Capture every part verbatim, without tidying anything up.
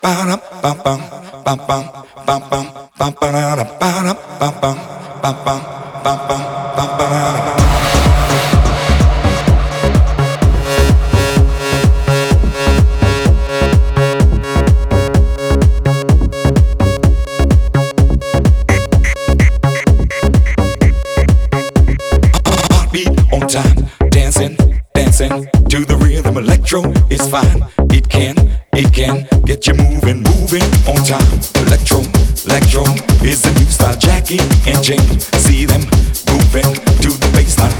On time, dancing, dancing to the rhythm. Electro is fine. It can, it can get you moving, moving on time. Electro, electro is the new style. Jackie and Jane, see them moving to the bassline.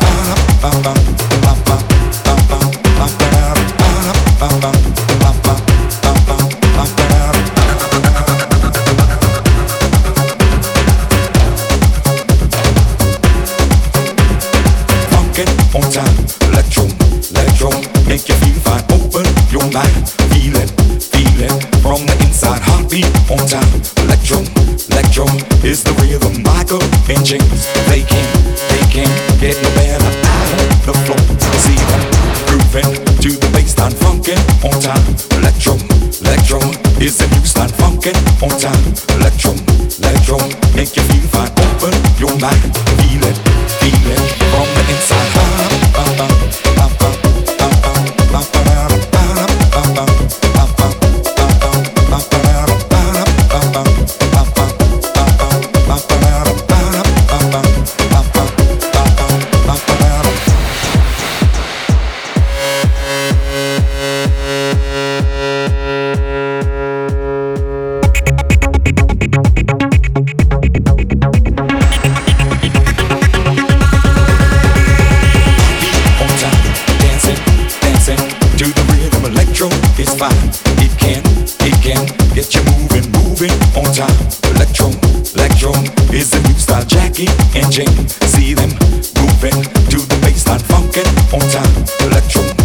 On time, electro, electro, make you feel fine. Open your mind, feel it, feel it from the inside. Heartbeat on time, electro, electro is the rhythm. Michael and James, they can, they can get no better out of the floor. See them grooving to the bassline, funkin' on time. Electro, electro is the new style. Funkin' on time, electro, electro make you feel fine. Open your mind, feel it, feel it from the inside. It's fine, it can, it can get you moving, moving on time. Electro, electro is the new style. Jackie and Jane, see them moving to the bassline, funkin' on time. Electro.